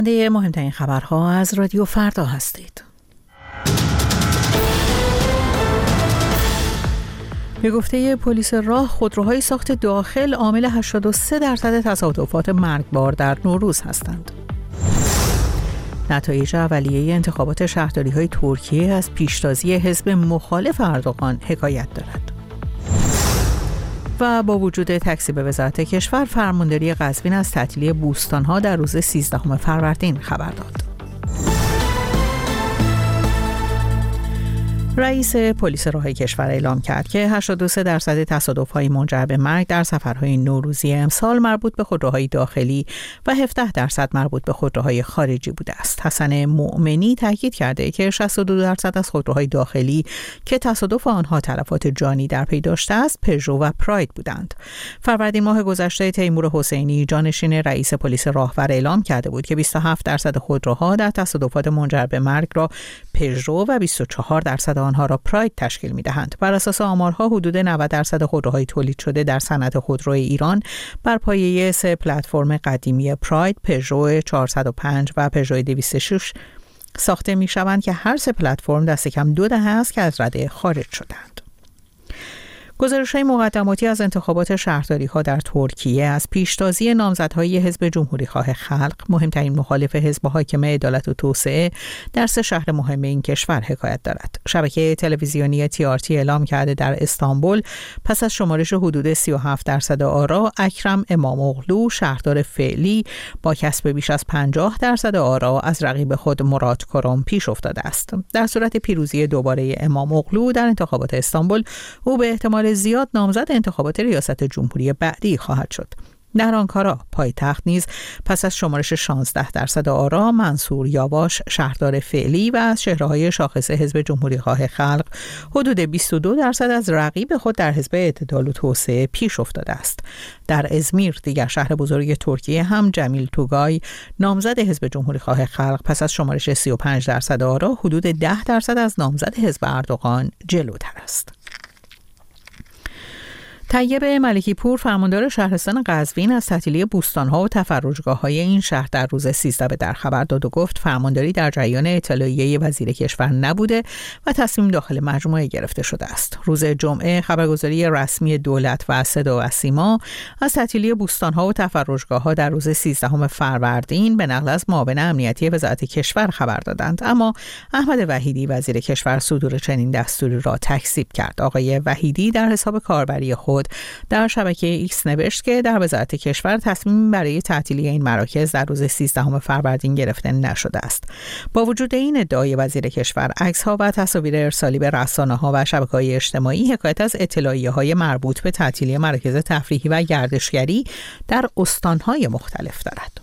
مهمترین خبرها از رادیو فردا هستید. به گفته پلیس راه، خودروهای ساخت داخل عامل 83% تصادفات مرگبار در نوروز هستند. نتایج اولیه انتخابات شهرداری‌های ترکیه از پیشتازی حزب مخالف اردوغان حکایت دارد. و با وجود تکذیب وزارت کشور، فرمانداری قزوین از تعطیلی بوستان‌ها در روز 13 فروردین خبر داد. رئیس پلیس راه کشور اعلام کرد که 83% تصادف‌های منجر به مرگ در سفرهای نوروزی امسال مربوط به خودروهای داخلی و 17% مربوط به خودروهای خارجی بوده است. حسن مؤمنی تاکید کرده که 62% از خودروهای داخلی که تصادف آنها تلفات جانی در پی داشته است، پژو و پراید بودند. فروردین ماه گذشته تیمور حسینی، جانشین رئیس پلیس راهور، اعلام کرده بود که 27% خودروها در تصادفات منجر به مرگ را پژو و 24% آنها را پراید تشکیل می‌دهند. بر اساس آمارها، حدود 90% خودروهای تولید شده در صنعت خودرو ایران بر پایه 3 پلتفرم قدیمی پراید، پژو 405 و پژو 206 ساخته می‌شوند که هر 3 پلتفرم دست کم 2 دهه است که از رده خارج شدند. گزارش‌های مقدماتی از انتخابات شهرداری‌ها در ترکیه از پیشتازی نامزدهای حزب جمهوری‌خواه خلق، مهمترین مخالف حزب حاکم عدالت و توسعه، در 3 شهر مهم این کشور حکایت دارد. شبکه تلویزیونی TRT اعلام کرده در استانبول پس از شمارش حدود 37% آرا، اکرم اماموغلو، شهردار فعلی، با کسب بیش از 50% آرا از رقیب خود مراد کرم پیش افتاده است. در صورت پیروزی دوباره اماموغلو در انتخابات استانبول، او به احتمال زیاد نامزد انتخابات ریاست جمهوری بعدی خواهد شد. در آنکارا، پایتخت، نیز پس از شمارش 16% آرا، منصور یاواش، شهردار فعلی و از چهره‌های شاخص حزب جمهوری‌خواه خلق، حدود 22% از رقیب خود در حزب اعتدال و توسعه پیش افتاده است. در ازمیر، دیگر شهر بزرگ ترکیه، هم جمیل توگای، نامزد حزب جمهوری‌خواه خلق، پس از شمارش 35% آرا، حدود 10% از نامزد حزب اردوغان جلوتر است. طیب ملکی پور، فرماندار شهرستان قزوین، از تعطیلی بوستان‌ها و تفرجگاه‌های این شهر در روز 13 به در خبر داد و گفت فرمانداری در جریان اطلاعیه وزیر کشور نبوده و تصمیم داخل مجموعه گرفته شده است. روز جمعه خبرگزاری رسمی دولت و صدا و سیما از تعطیلی بوستان‌ها و تفرجگاه‌ها در روز 13 فروردین به نقل از معاون امنیتی وزارت کشور خبر دادند، اما احمد وحیدی، وزیر کشور، صدور چنین دستوری را تکذیب کرد. آقای وحیدی در حساب کاربری خود در شبکه ایکس نوشت که در وزارت کشور تصمیم برای تعطیلی این مراکز در روز 13 فروردین گرفته نشده است. با وجود این ادعای وزیر کشور، عکس‌ها و تصاویر ارسالی به رسانه‌ها و شبکه‌های اجتماعی حکایت از اطلاعیه‌های مربوط به تعطیلی مراکز تفریحی و گردشگری در استان‌های مختلف دارد.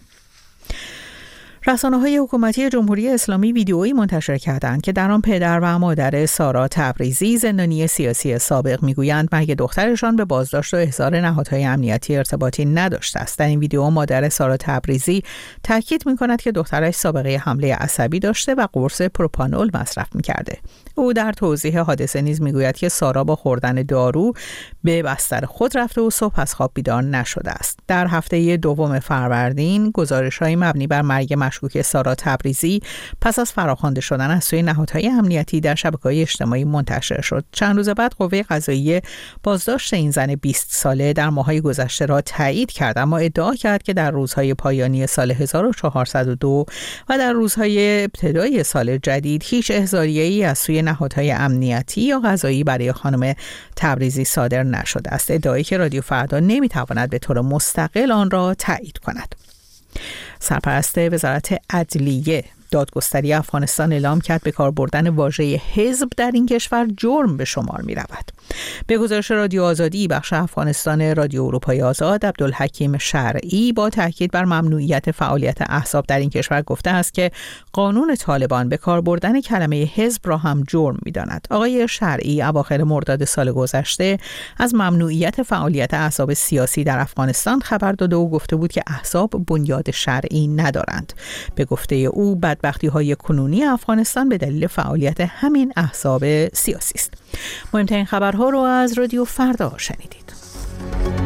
رسانه‌های حکومتی جمهوری اسلامی ویدئویی منتشر کردند که در آن پدر و مادر سارا تبریزی، زندانی سیاسی سابق، میگویند مرگ دخترشان به بازداشت و احضار نهادهای امنیتی ارتباطی نداشته است. در این ویدئو مادر سارا تبریزی تاکید می‌کند که دخترش سابقه حمله عصبی داشته و قرص پروپانول مصرف می‌کرده. او در توضیح حادثه نیز میگوید که سارا با خوردن دارو به بستر خود رفته و صبح از خواب بیدار نشده است. در هفته دوم فروردین گزارش‌های مبنی بر مرگ مشکوک سارا تبریزی پس از فراخوانده شدن از سوی نهادهای امنیتی در شبکه‌های اجتماعی منتشر شد. چند روز بعد قوه قضاییه بازداشت این زن 20 ساله در ماه‌های گذشته را تایید کرد، اما ادعا کرد که در روزهای پایانی سال 1402 و در روزهای ابتدایی سال جدید هیچ احضاریه‌ای از سوی نهادهای امنیتی یا قضایی برای خانم تبریزی صادر نشده است. ادعایی که رادیو فردا نمی‌تواند به طور مستقل آن را تایید کند. سرپرست وزارت عدلیه دادگستری افغانستان اعلام کرد به کار بردن واژه حزب در این کشور جرم به شمار می رود. به گزارش رادیو آزادی، بخش افغانستان رادیو اروپای آزاد، عبدالحکیم شرعی با تاکید بر ممنوعیت فعالیت احزاب در این کشور گفته است که قانون طالبان به کار بردن کلمه حزب را هم جرم می داند. آقای شرعی اواخر مرداد سال گذشته از ممنوعیت فعالیت احزاب سیاسی در افغانستان خبر داده و گفته بود که احزاب بنیاد شرعی ندارند. به گفته او بدبختی‌های کنونی افغانستان به دلیل فعالیت همین احزاب سیاسی است. مهمترین خبرها رو از رادیو فردا شنیدید.